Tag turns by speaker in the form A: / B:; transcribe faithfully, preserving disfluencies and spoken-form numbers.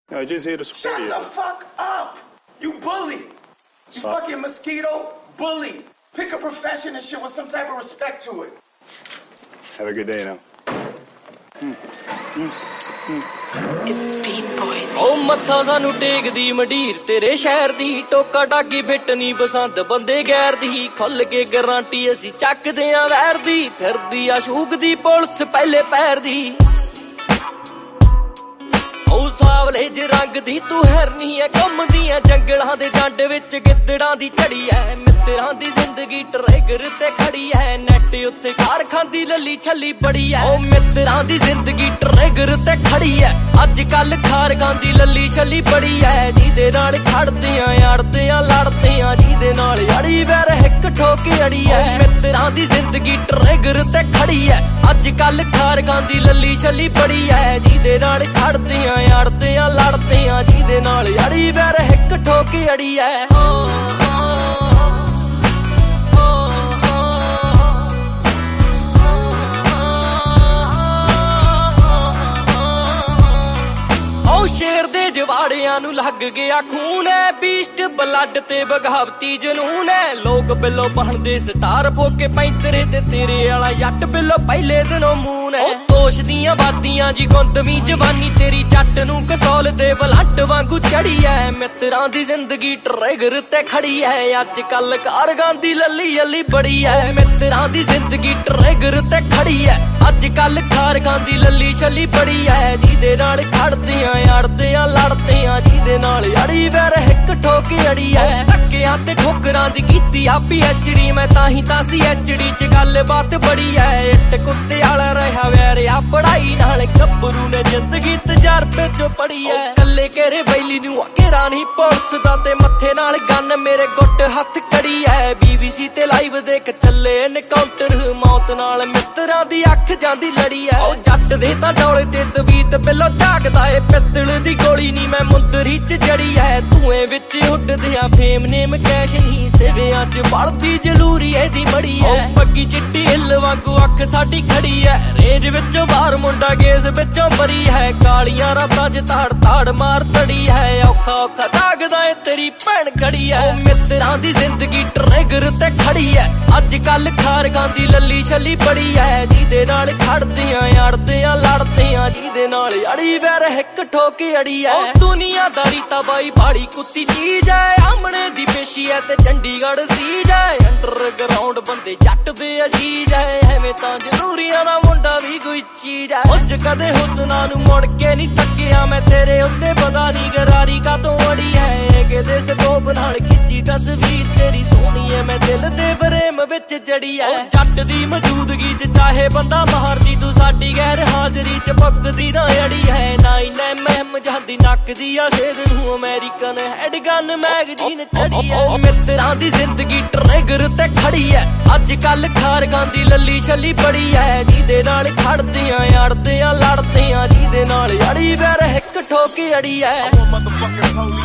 A: I just here to support
B: Shut
A: you.
B: the fuck up! You bully! You
A: Stop.
B: fucking mosquito bully! Pick a profession and shit with some type of respect to it.
A: Have a good day now.
C: ओ मत्था सानू टेकदी मंडीर तेरे शहर दी टोका टाकी fit नी बसंत बंदे गैर दी खुल के गारंटी असी चकदे आ वैर दी फिरदी आ शूक दी पुलिस पहले पैर दी ओ सावले ज रंग दी तू हरनी है कम दी है जंगलां दे जंड विच गिद्दड़ां दी झड़ी है मित्तरां दी जिंदगी ट्रैगर ते खड़ी है नेट उत्ते कार खांदी लली छली बड़ी है ओ मित्तरां दी जिंदगी ट्रैगर ते खड़ी है अज कल खार खांदी लली छली बड़ी है जिहदे नाल खड़दे आ यारदे आ लड़दे आ जिहदे नाल अड़ी वैर हिक ठोके अड़ी है मित्तरां दी जिंदगी ट्रैगर ते खड़ी है अज कल खार खांदी लली छली बड़ी है जिहदे नाल खड़दे आ यारदे आ लड़दे आ जिहदे नाल अड़ी वैर हिक ठोके अड़ी है शेर दे जवाड़ियां नू लग गया खून है बीस्ट ब्लड ते बगावती जनून है लोग बिलो बनदे स्टार फोके पैंतरे ते तेरे आला जट बिलो पहले दिनों मून है दोष दियां बातियां जी गुंदवी जवानी तेरी जट नू कसौल ते बलट वांगू चढ़ी है मित्तरां दी जिंदगी ट्रैगर ते खड़ी है अज कल कार गांदी लली अली बड़ी है मित्तरां दी जिंदगी ट्रैगर ते खड़ी है अज कल कार गांदी लली छली बड़ी है जिहदे नाल खड़दे आ यारदे आ लड़दे आ जिहदे नाल अड़ी वैर हिक ठोके अड़ी है धक्कियां ते ठोकरां दी कीती आ पी एच डी मैं ताही तां सी एच डी च गल बात बड़ी है इट कुत्ते आला रहा वैर आ पढ़ाई नाल गब्बरू ने जिंदगी तजर्बे चो पड़ी है कल्ले केरे बैली नू घेरा नहीं पुलिस दा ते मत्थे नाल गन मेरे गुੱਟ हथ कड़ी है बीबीसी ते लाइव देख चले एनकाउंटर मौत नाल मित्तरां दी अख जांदी लड़ी है ओ जट दे तां डोले ते तवीत बिलो झाकदा ए पित्तल दी गोली नी मैं मुंदरी च जड़ी है धुएं विच उड्डदे आ फेम नेम कैश नहीं सिवियां च बलदी जलूरी एदी मड़ी है पग्गी चिट्टी हिल वांगू अख साडी खड़ी है रेंज विचों बाहर मुंडा गेस विचों बरी है कालियां रातां च ताड़ ताड़ मार तड़ी है औखा औखा जागदा ए तेरी भैन खड़ी है मित्तरां दी जिंदगी ट्रैगर ते खड़ी है अज कल खार गांदी लली छली बड़ी है जिहदे नाल खड़दे आ यारदे आ लड़दे आ जिहदे नाल अड़ी वैर हिक ठोके अड़ी है दुनियादारी ता बाई बाड़ी कुत्ती चीज है आमने दी पेशी है ते चंडीगढ़ सीज है अंडरग्राउंड बंदे जट दे अजीज है एवें तां जरूरियां दा मुंडा भी कोई चीज है उज कदे हुसना नू मुड़ के नहीं तक्किया मैं तेरे उत्ते पता नहीं गरारी का तो अड़ी है किदे स्कोप नाल खिच्ची तस्वीर तेरी सोहनी है मैं दिल दे फ्रेम विच जड़ी है जट दी मौजूदगी च चाहे बंदा बाहर दी तू साडी गैर हाजरी च पकदी ना अड़ी है नाइन एम एम जांदी नक दी आ सेद नू अमेरिकन हेड गन मैगजीन चढ़ी है मित्तरां दी जिंदगी ट्रैगर ते खड़ी है अज कल खार गांदी लली छली बड़ी है जिहदे नाल खड़दे आ यारदे आ लड़दे आ जिहदे नाल अड़ी वैर हिक ठोके अड़ी है